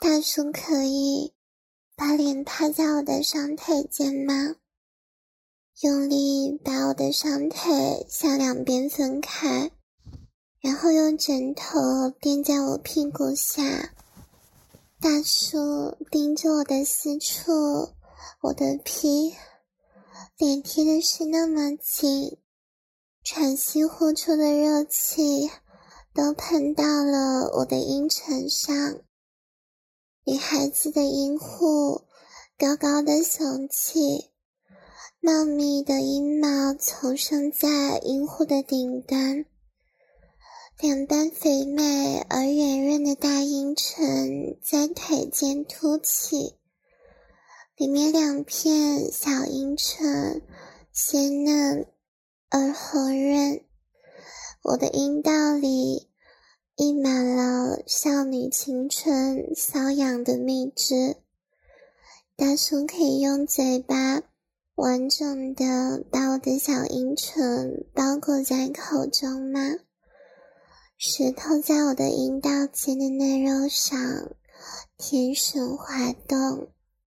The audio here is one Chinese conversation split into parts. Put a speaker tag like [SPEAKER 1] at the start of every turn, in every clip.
[SPEAKER 1] 大叔可以把脸趴在我的双腿间吗？用力把我的双腿向两边分开，然后用枕头垫在我屁股下。大叔盯着我的私处，我的屁，脸贴的是那么紧，喘息呼出的热气都喷到了我的阴唇上。女孩子的阴户高高的耸起，茂密的阴毛丛生在阴户的顶端，两瓣肥美而圆润的大阴唇在腿间凸起，里面两片小阴唇鲜嫩而红润。我的阴道里溢满了少女青春瘙痒的蜜汁。大叔可以用嘴巴完整的把我的小阴唇包裹在口中吗？舌头在我的阴道间的嫩肉上舔吮滑动，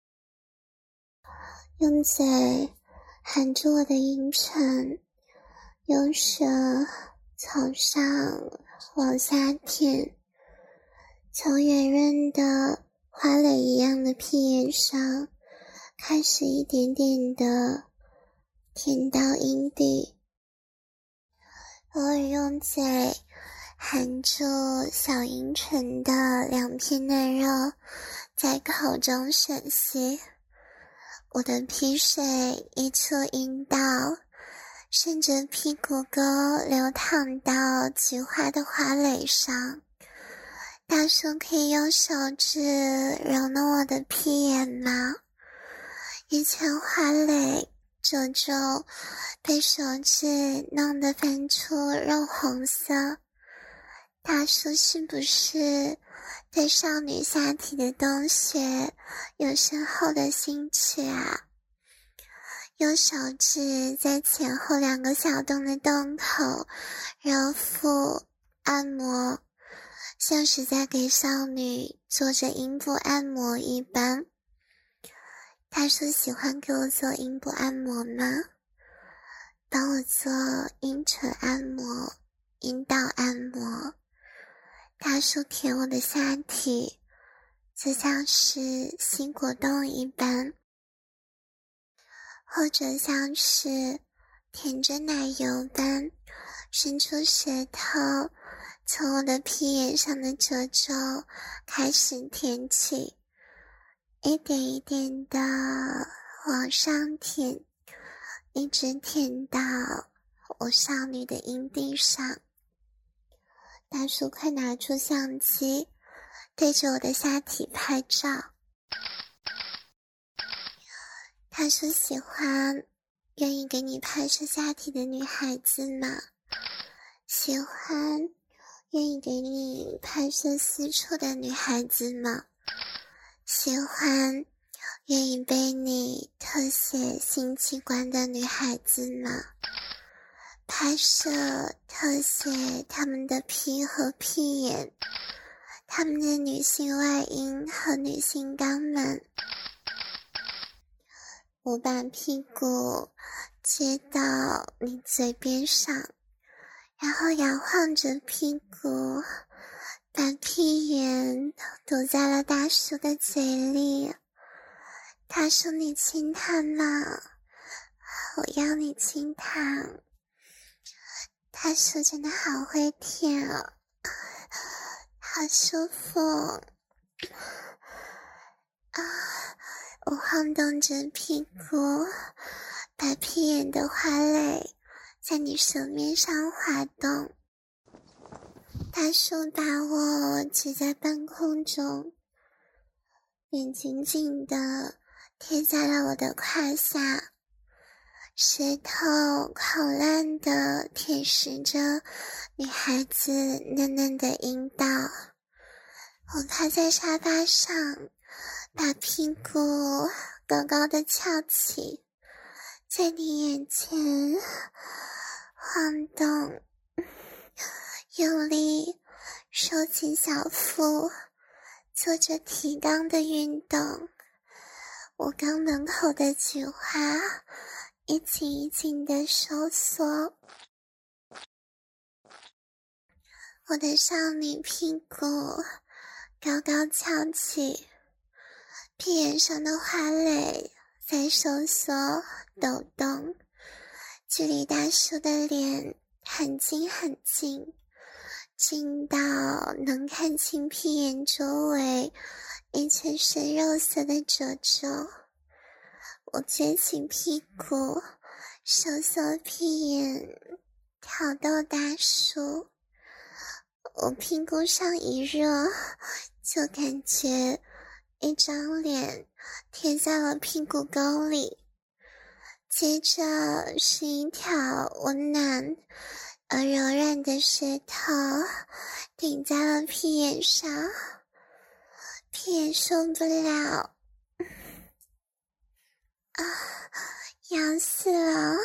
[SPEAKER 1] 用嘴含住我的阴唇，用舌从上往下舔，从圆润的花蕾一样的屁眼上开始一点点的舔到阴蒂，偶尔用嘴含住小阴唇的两片嫩肉在口中吮吸，我的屁水溢出阴道，顺着屁股沟流淌到菊花的花蕾上。大叔可以用手指揉弄我的屁眼吗？一圈花蕾褶皱被手指弄得泛出肉红色。大叔是不是对少女下体的洞穴有深厚的兴趣啊？用手指在前后两个小洞的洞口揉腹按摩，像是在给少女做着阴部按摩一般。大叔喜欢给我做阴部按摩吗？帮我做阴唇按摩、阴道按摩。大叔舔我的下体，就像是新果冻一般，或者像是舔着奶油般，伸出舌头从我的屁眼上的褶皱开始舔起，一点一点的往上舔，一直舔到我少女的阴蒂上。大叔快拿出相机，对着我的下体拍照。大叔喜欢愿意给你拍摄下体的女孩子吗？喜欢愿意给你拍摄私处的女孩子吗？喜欢愿意被你特写性器官的女孩子吗？拍摄特写他们的屁和屁眼，他们的女性外阴和女性肛门。我把屁股接到你嘴边上，然后摇晃着屁股，把屁眼堵在了大叔的嘴里。大叔，你亲他吗？我要你亲他。大叔真的好会舔哦，好舒服啊！我晃动着屁股，把屁眼的花蕾在你舌面上滑动。大叔把我举在半空中，脸紧紧地贴在了我的胯下，舌头烤烂地舔舐着女孩子嫩嫩的阴道。我趴在沙发上，把屁股高高的翘起，在你眼前晃动，用力收紧小腹， 做着提肛的运动，我肛门口的菊花一紧一紧的收缩，我的少女屁股高高翘起，屁眼上的花蕾在收缩抖动，距离大叔的脸很近很近，近到能看清屁眼周围一圈深肉色的褶皱。我撅起屁股，收缩屁眼，挑逗大叔。我屁股上一热，就感觉一张脸贴在了屁股沟里，接着是一条温暖而柔软的舌头顶在了屁眼上，屁眼受不了，痒死了，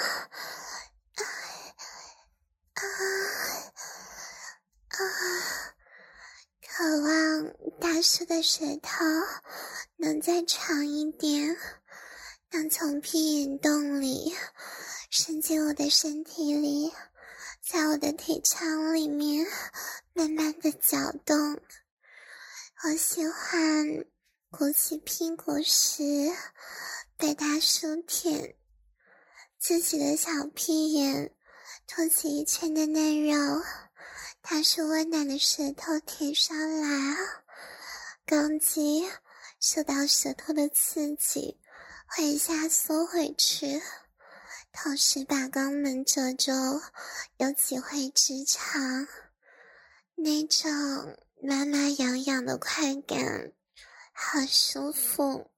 [SPEAKER 1] 渴望大叔的舌头能再长一点，能从屁眼洞里伸进我的身体里，在我的体腔里面慢慢的搅动。我喜欢鼓起屁股时被大叔舔，自己的小屁眼凸起一圈的嫩肉，大叔温暖的舌头舔上来，肛肌受到舌头的刺激会下缩回去，同时把肛门褶皱有几回直肠，那种麻麻痒痒的快感好舒服。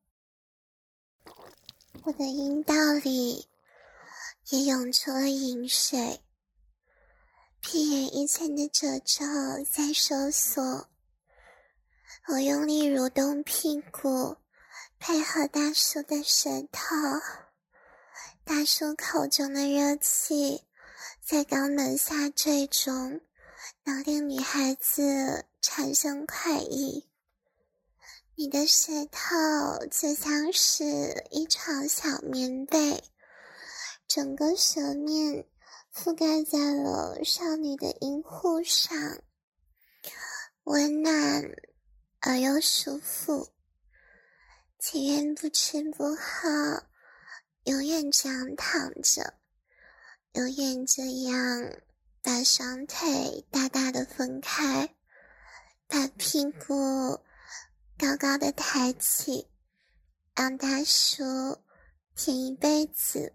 [SPEAKER 1] 我的阴道里也涌出了饮水，屁眼一圈的褶皱在收缩，我用力蠕动屁股，配合大叔的舌头，大叔口中的热气在肛门下坠中，能令女孩子产生快意。你的舌头就像是一床小棉被，整个舌面覆盖在了少女的阴户上，温暖而又舒服。情愿不吃不喝，永远这样躺着，永远这样把双腿大大的分开，把屁股高高的抬起，让大叔舔一辈子。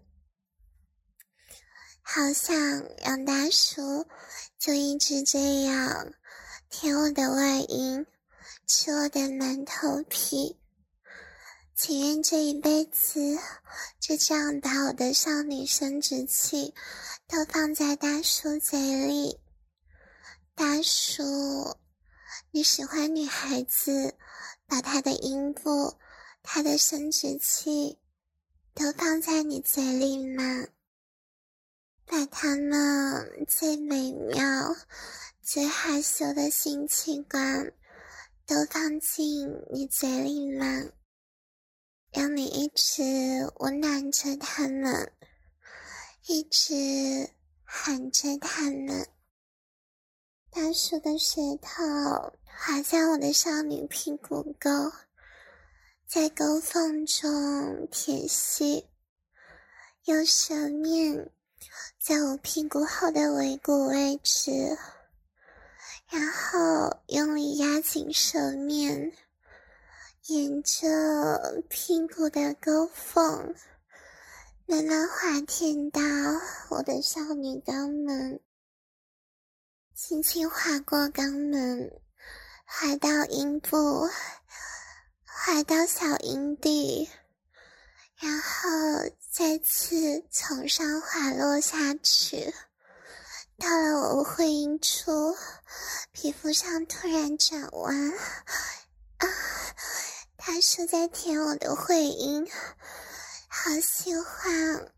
[SPEAKER 1] 好想让大叔就一直这样舔我的外阴，吃我的馒头皮，情愿这一辈子就这样把我的少女生殖器都放在大叔嘴里。大叔，你喜欢女孩子把她的阴部、她的生殖器都放在你嘴里吗？把她们最美妙、最害羞的性器官都放进你嘴里吗？让你一直温暖着他们，一直含着他们。大叔的舌头滑在我的少女屁股沟，在沟缝中舔吸，用舌面在我屁股后的尾骨位置，然后用力压紧舌面，沿着屁股的沟缝慢慢滑舔到我的少女肛门，轻轻滑过肛门，滑到阴部，滑到小阴蒂，然后再次从上滑落下去，到了我会阴处，皮肤上突然转弯，大叔在舔我的会阴，好喜欢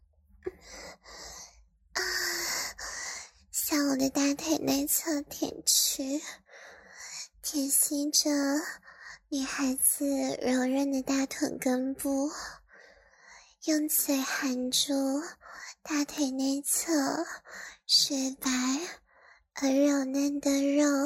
[SPEAKER 1] 向我的大腿内侧舔去，舔吸着女孩子柔润的大腿根部，用嘴含住大腿内侧雪白而柔嫩的肉，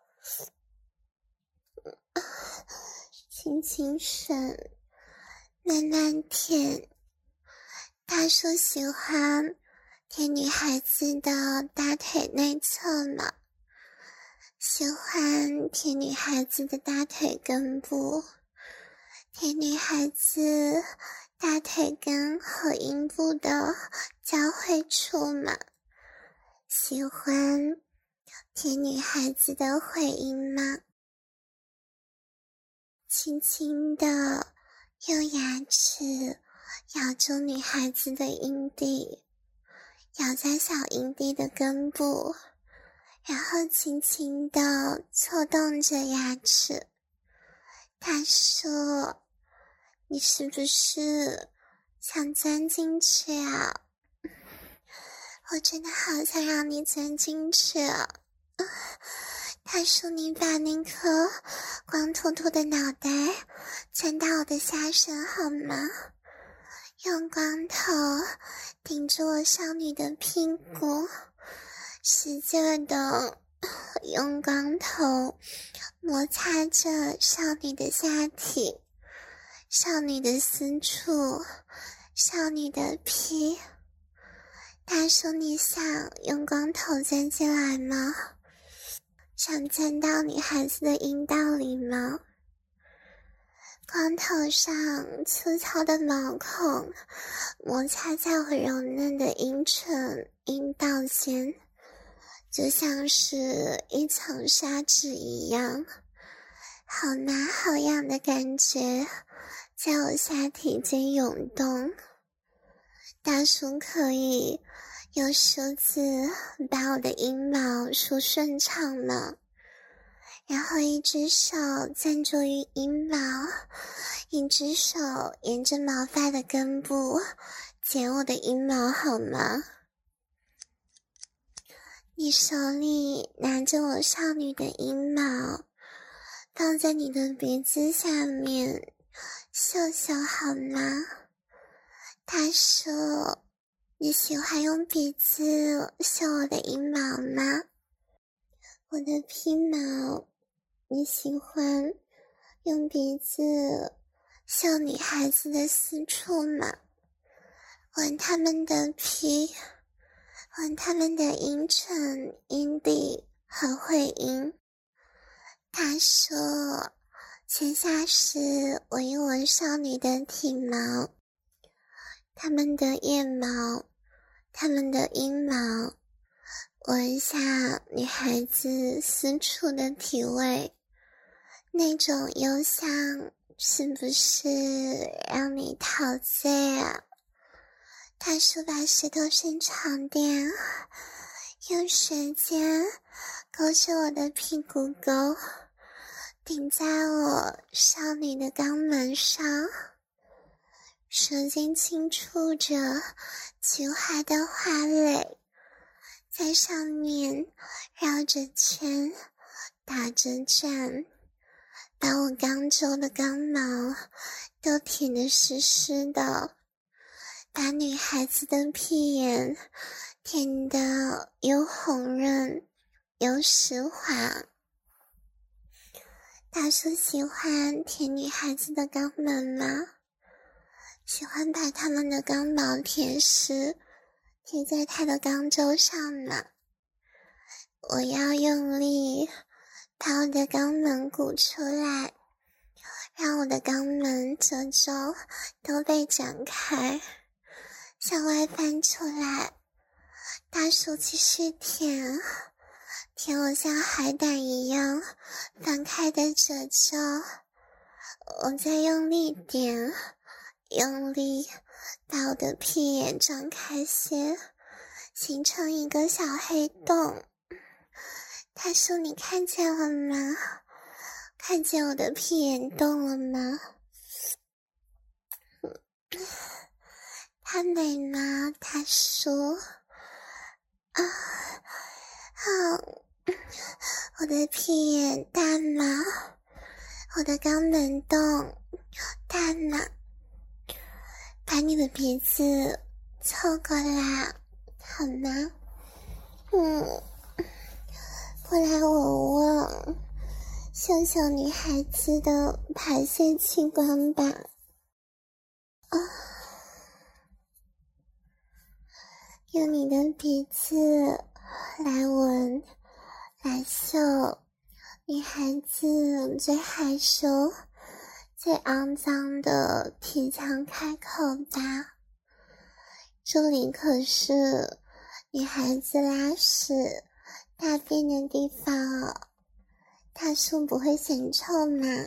[SPEAKER 1] 轻轻吮，慢慢舔。大叔喜欢舔女孩子的大腿内侧嘛，喜欢舔女孩子的大腿根部，舔女孩子大腿根和阴部的交汇处嘛，喜欢舔女孩子的会阴嘛，轻轻的用牙齿咬住女孩子的阴蒂，咬在小阴蒂的根部，然后轻轻地搓动着牙齿。大叔，你是不是想钻进去啊？我真的好想让你钻进去啊！大叔，你把那颗光秃秃的脑袋钻到我的下身好吗？用光头顶住我少女的屁股，使劲的用光头摩擦着少女的下体，少女的私处，少女的屁。大叔，你想用光头钻进来吗？想钻到女孩子的阴道里吗？光头上粗糙的毛孔摩擦在我柔嫩的阴唇阴道间，就像是一层砂纸一样，好拿好痒的感觉在我下体间涌动。大叔可以用梳子把我的阴毛梳顺畅吗？然后一只手攥住于阴毛，一只手沿着毛发的根部剪我的阴毛好吗？你手里拿着我少女的阴毛，放在你的鼻子下面嗅嗅好吗？大叔，你喜欢用鼻子嗅我的阴毛吗？我的屁毛，你喜欢用鼻子嗅女孩子的私处吗？闻他们的屁，闻他们的阴唇、阴蒂和会阴。大叔，接下时闻一闻少女的体毛，他们的腋毛，他们的阴毛，闻一下女孩子私处的体味，那种幽香是不是让你陶醉啊？大叔，把舌头伸长点，用舌尖勾着我的屁股沟，顶在我少女的肛门上，舌尖轻触着菊花的花蕾，在上面绕着圈，打着转，把我刚周的肛毛都舔得湿湿的，把女孩子的屁眼舔得又红润又湿滑。大叔喜欢舔女孩子的肛门吗？喜欢把他们的肛毛舔湿，贴在他的肛周上吗？我要用力把我的肛门鼓出来，让我的肛门褶皱都被展开，向外翻出来。大叔继续舔，舔我像海胆一样翻开的褶皱，我再用力点，用力把我的屁眼张开些，形成一个小黑洞。大叔，你看见了吗？看见我的屁眼洞了吗？它美吗，大叔？我的屁眼大吗？ 我的肛门洞大呢，把你的鼻子凑过来好吗？过来闻闻，秀秀女孩子的排泄器官吧。用你的鼻子来闻来嗅女孩子最害羞最肮脏的体腔开口吧。这里可是女孩子拉屎大便的地方哦，大叔不会嫌臭吗？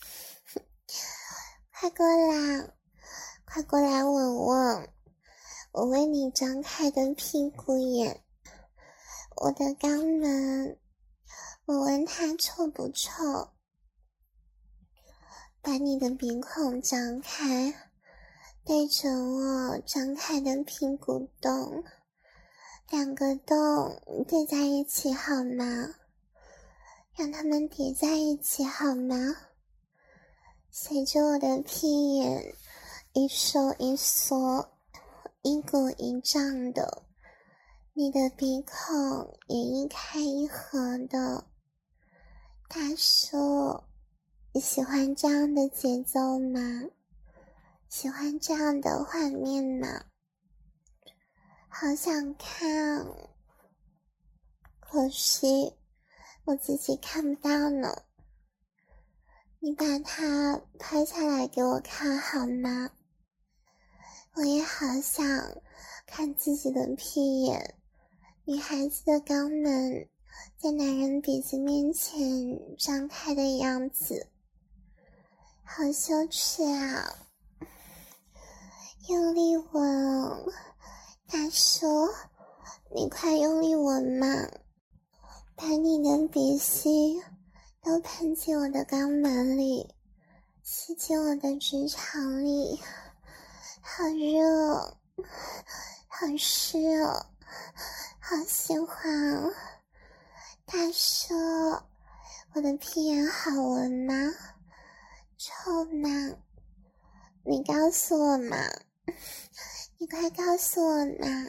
[SPEAKER 1] 快过来，快过来闻闻我为你张开的屁股眼，我的肛门，我闻它臭不臭？把你的鼻孔张开，对着我张开的屁股洞，两个洞对在一起好吗？让它们叠在一起好吗？随着我的屁眼一收一缩，一鼓一胀的，你的鼻孔也一开一合的。大叔，你喜欢这样的节奏吗？喜欢这样的画面吗？好想看，可惜我自己看不到呢。你把它拍下来给我看好吗？我也好想看自己的屁眼，女孩子的肛门在男人鼻子面前张开的样子，好羞耻啊！用力闻，大叔，你快用力闻嘛，把你的鼻息都喷进我的肛门里，吸进我的直肠里，好热，好湿哦，好喜欢哦！大叔，我的屁眼好闻吗？臭吗？你告诉我嘛，你快告诉我嘛！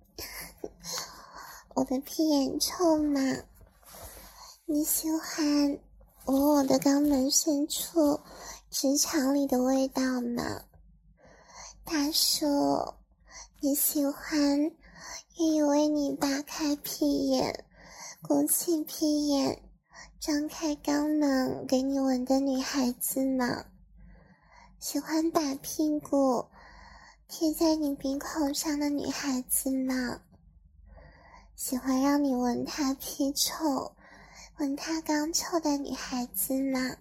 [SPEAKER 1] 我的屁眼臭吗？你喜欢我的肛门深处直肠里的味道吗？大叔，你喜欢愿意为你扒开屁眼，鼓起屁眼，张开肛门给你闻的女孩子吗？喜欢把屁股贴在你鼻孔上的女孩子吗？喜欢让你闻她屁臭，闻她肛臭的女孩子吗？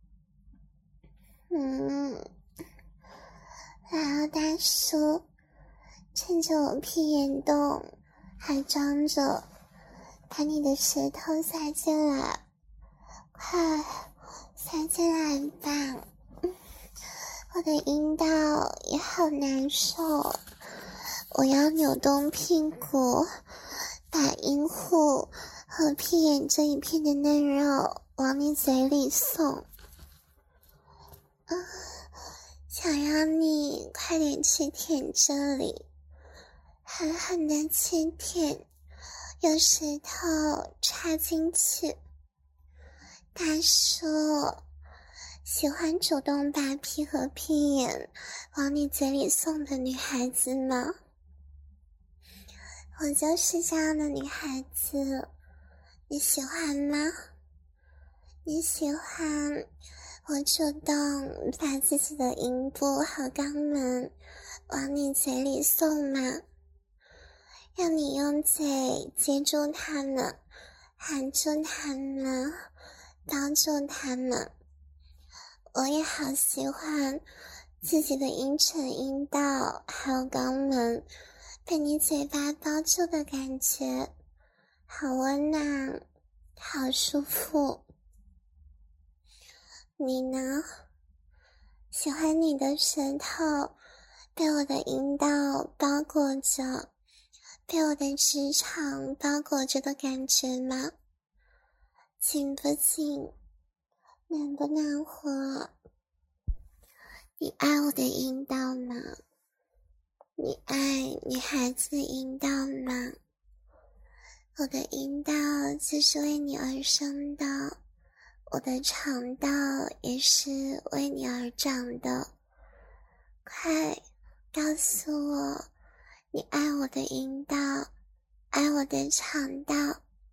[SPEAKER 1] 来啊，大叔，趁着我屁眼洞还张着，把你的舌头塞进来，快塞进来吧！我的阴道也好难受，我要扭动屁股，把阴户和屁眼这一片的嫩肉往你嘴里送。想让你快点去舔这里，狠狠的去舔，用舌头插进去。大叔，喜欢主动把屁和屁眼往你嘴里送的女孩子吗？我就是这样的女孩子，你喜欢吗？你喜欢我主动把自己的阴部和肛门往你嘴里送吗？让你用嘴接住它们，含住它们，抱住它们。我也好喜欢自己的阴唇、阴道还有肛门被你嘴巴包住的感觉，好温暖，好舒服。你呢？喜欢你的舌头被我的阴道包裹着，被我的直肠包裹着的感觉吗？紧不紧？ 暖不暖和？你爱我的阴道吗？你爱女孩子的阴道吗？我的阴道就是为你而生的，我的肠道也是为你而长的。快告诉我，你爱我的阴道，爱我的肠道。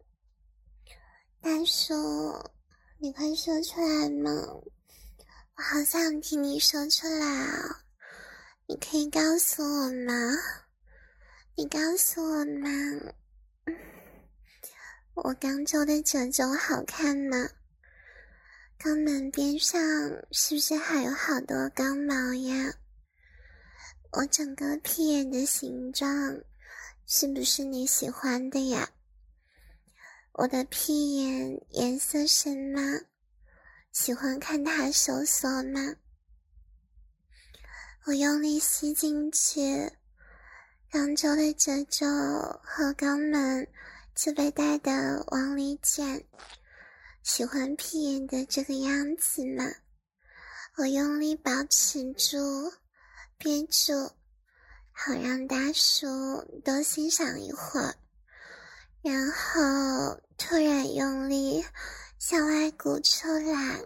[SPEAKER 1] 大叔，你快说出来嘛，我好想听你说出来啊！你可以告诉我吗？你告诉我吗？我肛周的褶皱好看吗？肛门边上是不是还有好多肛毛呀？我整个屁眼的形状是不是你喜欢的呀？我的屁眼颜色深吗？喜欢看它收缩吗？我用力吸进去，肛周的褶皱和肛门就被带的往里卷。喜欢屁眼的这个样子吗？我用力保持住，憋住，好让大叔多欣赏一会儿，然后突然用力向外鼓出来。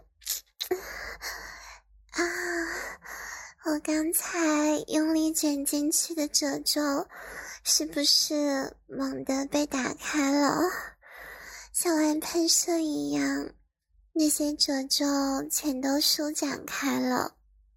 [SPEAKER 1] 啊！我刚才用力卷进去的褶皱是不是猛地被打开了，像外喷射一样，那些褶皱全都舒展开了，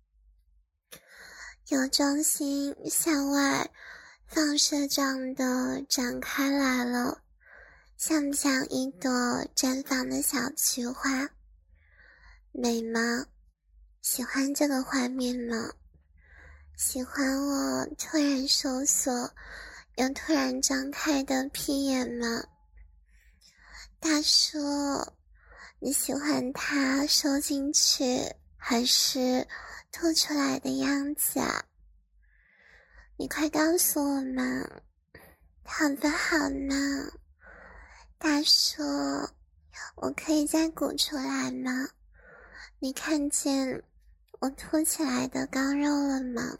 [SPEAKER 1] 有重心向外放射状的展开来了，像不像一朵绽放的小菊花？美吗？喜欢这个画面吗？喜欢我突然收缩又突然张开的屁眼吗？大叔，你喜欢它收进去还是吐出来的样子啊？你快告诉我嘛，好不好呢？大叔，我可以再鼓出来吗？你看见我凸起来的肛肉了吗？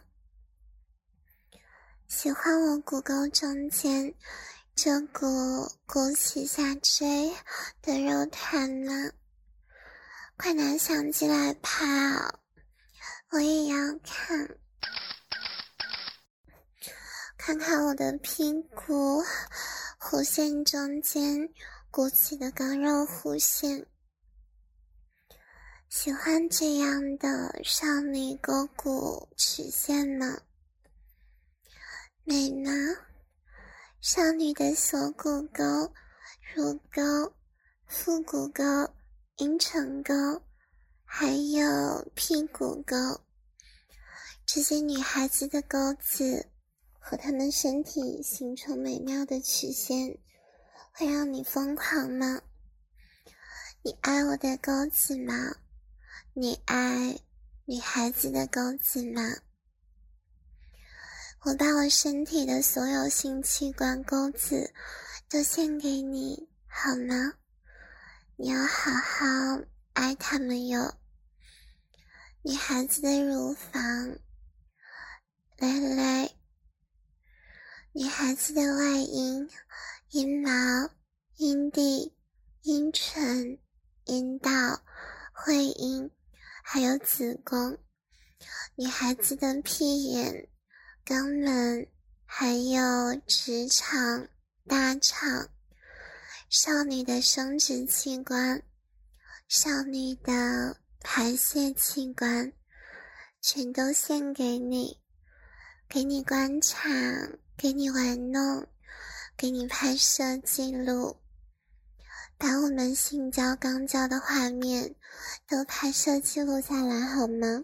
[SPEAKER 1] 喜欢我骨沟中间这股鼓起下坠的肉团吗？快拿相机来拍哦，我也要看。看看我的屁股弧线中间鼓起的肛肉弧线。喜欢这样的少女沟骨曲线吗？美吗？少女的锁骨沟、乳沟、腹股沟、阴唇沟，还有屁股沟，这些女孩子的沟子和她们身体形成美妙的曲线，会让你疯狂吗？你爱我的沟子吗？你爱女孩子的沟子吗？我把我身体的所有性器官沟子都献给你，好吗？你要好好爱他们哟。女孩子的乳房、蕾蕾，女孩子的外阴、阴毛、阴蒂、阴唇、阴道、会阴，还有子宫，女孩子的屁眼、肛门，还有直肠、大肠，少女的生殖器官，少女的排泄器官，全都献给你，给你观察，给你玩弄，给你拍摄记录，把我们性交肛交的画面都拍摄记录下来好吗？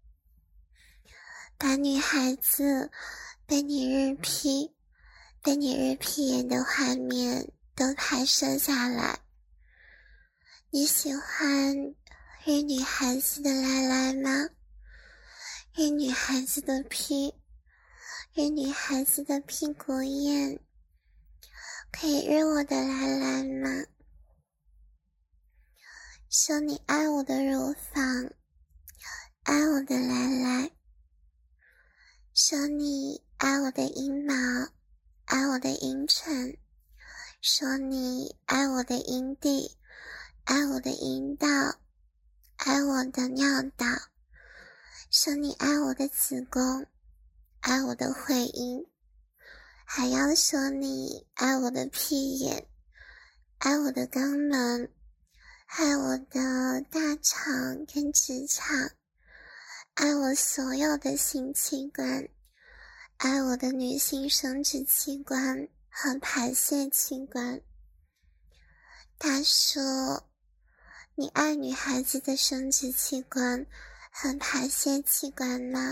[SPEAKER 1] 把女孩子被你日屁眼的画面都拍摄下来。你喜欢日女孩子的来来吗？日女孩子的屁，日女孩子的屁股眼，可以日我的来来吗？ 说你爱我的乳房，爱我的来来，说你爱我的阴毛，爱我的阴唇，说你爱我的阴蒂，爱我的阴道，爱我的尿道，说你爱我的子宫，爱我的会阴，还要说你爱我的屁眼，爱我的肛门，爱我的大肠跟直肠，爱我所有的性器官，爱我的女性生殖器官和排泄器官。他说你爱女孩子的生殖器官和排泄器官吗？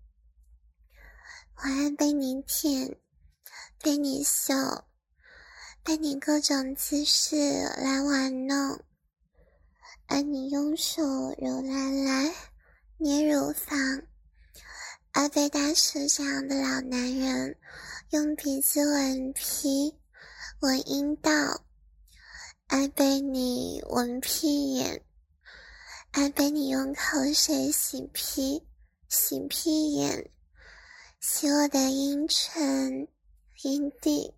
[SPEAKER 1] 我爱被你舔，被你嗅，被你各种姿势来玩弄，爱你用手揉来来，捏乳房，爱被大手掌的老男人用鼻子吻屁，吻阴道，爱被你吻屁眼，爱被你用口水洗屁，洗屁眼，洗我的阴唇、阴蒂。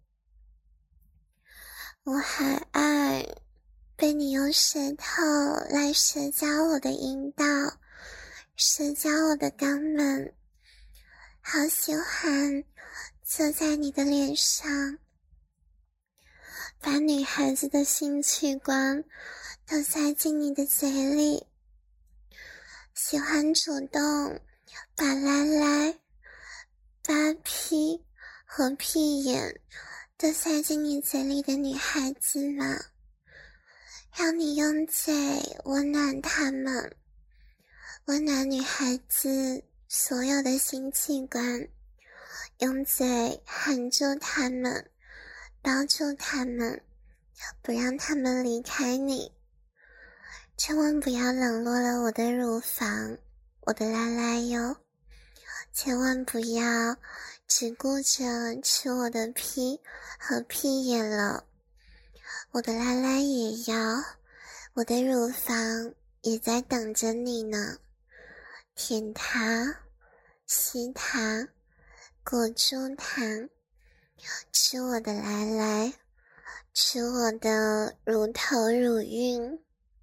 [SPEAKER 1] 我还爱被你用舌头来舌交我的阴道，舌交我的肛门，好喜欢坐在你的脸上，把女孩子的性器官都塞进你的嘴里，喜欢主动把来来、把屁和屁眼都塞进你嘴里的女孩子吗？让你用嘴温暖她们，温暖女孩子所有的性器官，用嘴含住她们，抱住她们，不让她们离开你。千万不要冷落了我的乳房，我的来来哟。千万不要只顾着吃我的屁和屁眼了，我的来来也要，我的乳房也在等着你呢。舔它，吸它，裹住它，吃我的来来，吃我的乳头乳晕，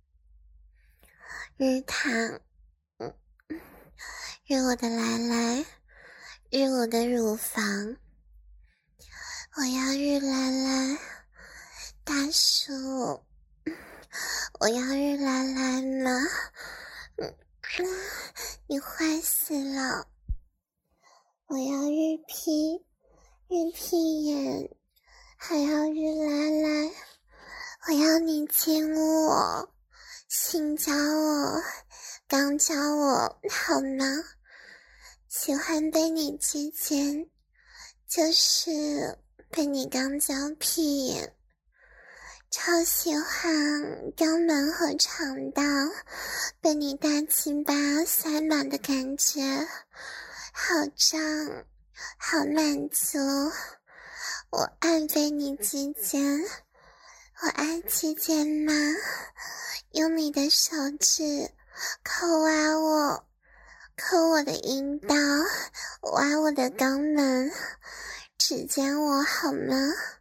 [SPEAKER 1] 日它，日我的来来，日我的乳房，我要日来来，大叔，我要日来来吗？你坏死了！我要日屁，日屁眼，还要日来来，我要你亲我，性交我，刚交我，好吗？喜欢被你击奸，就是被你刚交屁眼，超喜欢肛门和肠道被你大鸡巴塞满的感觉，好胀，好满足。我爱被你击奸，我爱击奸吗？用你的手指抠挖我，抠我的阴道，挖我的肛门，指尖我好吗？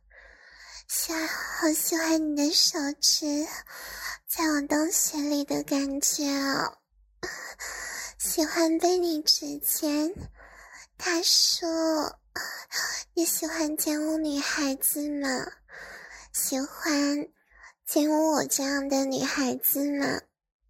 [SPEAKER 1] 好喜欢你的手指在我洞穴里的感觉哦，喜欢被你指尖。他说你喜欢奸污女孩子吗？喜欢奸污我这样的女孩子吗？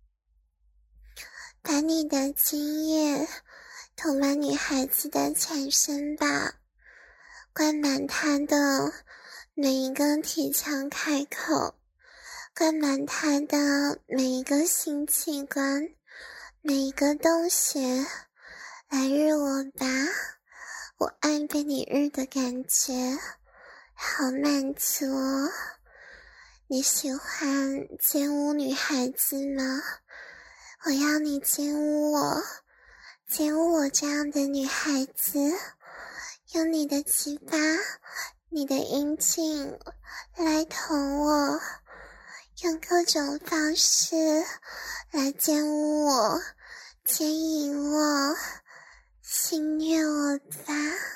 [SPEAKER 1] 把你的精液涂满女孩子的全身吧，灌满她的每一个体腔开口，灌满她的每一个性器官，每一个洞穴，来日我吧，我爱被你日的感觉，好满足哦。你喜欢奸污女孩子吗？我要你奸污我，奸污我这样的女孩子，用你的鸡巴，你的阴茎来捅我， 用各种方式来奸污我、奸淫我、性虐我吧。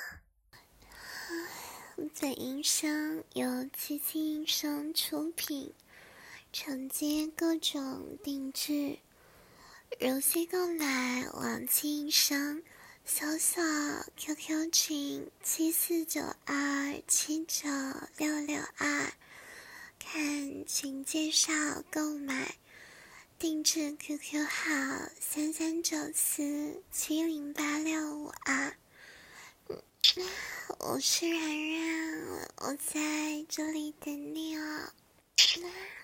[SPEAKER 1] 本音声由七七音声出品，承接各种定制。如需购买往期音声，搜索 QQ 群7492796622，看群介绍购买。定制 QQ 号3394708652。我是然然，我在这里等你哦。